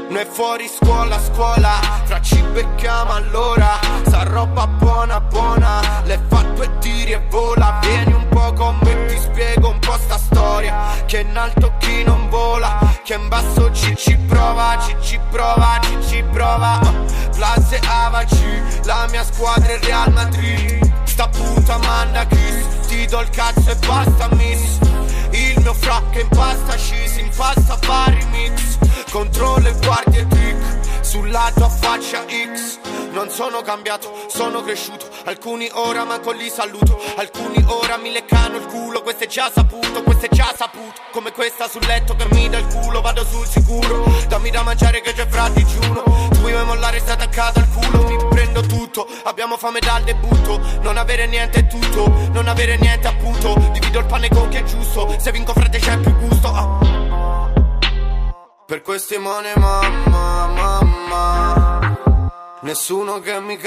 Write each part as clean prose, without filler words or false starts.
Noi fuori scuola, fra ci becchiamo allora. Sta roba buona, buona, le fa 2 tiri e vola. Vieni un po' con me, ti spiego un po' sta storia. Che in alto chi non vola, che in basso ci prova, ci prova. Place Avaci, la mia squadra è Real Madrid. Sta puta manda kiss, ti do il cazzo e basta miss. Il mio frac che impasta cheese, impasta vari mix. Contro le guardie trick, sul lato a faccia X. Non sono cambiato, sono cresciuto. Alcuni ora manco li saluto, alcuni ora mi leccano il culo. Questo è già saputo, come questa sul letto che mi dà il culo. Vado sul sicuro, dammi da mangiare che c'è fra digiuno. Tu vuoi mollare, stai attaccato al culo. Mi prendo tutto, abbiamo fame dal debutto. Non avere niente è tutto, non avere niente appunto. Divido il pane con chi è giusto, se vinco frate c'è più gusto. Per questi money mamma, nessuno che mi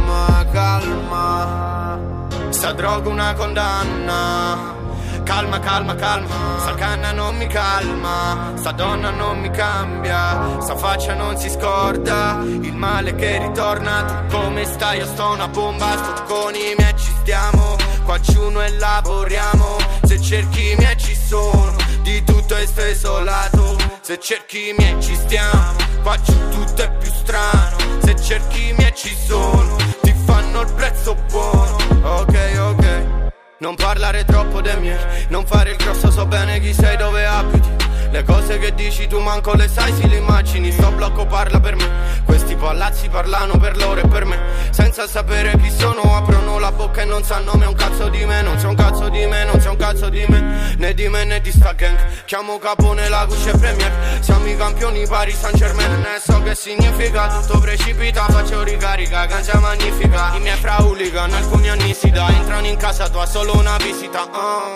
calma. Sta droga una condanna. Calma, sta canna non mi calma. Sta donna non mi cambia. Sta faccia non si scorda. Il male che ritorna. Tu come stai? Io sto una bomba. Sto con i miei ci stiamo. Qua giù noi lavoriamo. Se cerchi i miei ci sono. Di tutto e sto isolato. Se cerchi i miei ci stiamo. Qua giù tutto è più strano. Se cerchi i miei ci sono. Ti fanno il prezzo buono. Ok. Non parlare troppo dei miei, non fare il grosso, so bene chi sei, dove abiti. Le cose che dici tu manco le sai, si le immagini. Sto blocco parla per me. Questi palazzi parlano per loro e per me. Senza sapere chi sono aprono la bocca e non sanno me un cazzo di me. Non c'è un cazzo di me, non c'è un cazzo di me. Né di me né di sta gang. Chiamo Capone, la Gucci e Premier. Siamo i campioni Paris Saint-Germain. Ne so che significa, tutto precipita. Faccio ricarica, gancia magnifica. I miei fra hooligan, alcuni anni si dà. Entrano in casa tua, solo una visita.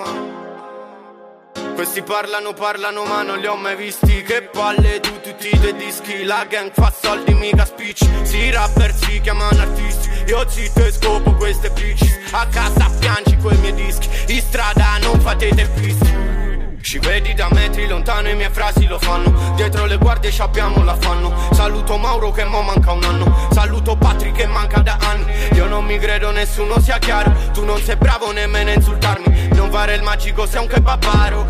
Questi parlano ma non li ho mai visti. Che palle tu tutti i tuoi dischi. La gang fa soldi mica spicci. Si rapper si chiamano artisti. Io zitto e scopo queste bitches. A casa piangi quei miei dischi. In strada non fate teppisti. Ci vedi da metri lontano, i miei frasi lo fanno. Dietro le guardie ci abbiamo l'affanno. Saluto Mauro che mo manca un anno. Saluto Patrick che manca da anni. Io non mi credo nessuno sia chiaro. Tu non sei bravo nemmeno a insultarmi. Non fare il magico sei un kebabaro.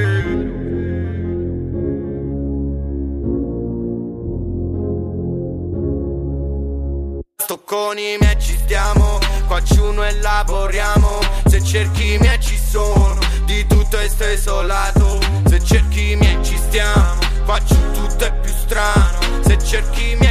Sto con i miei ci stiamo. Qua giù noi lavoriamo. Se cerchi i miei ci sono. Di tutto e sto isolato. Se cerchi i miei ci stiamo. Qua giù tutto è più strano. Se cerchi i miei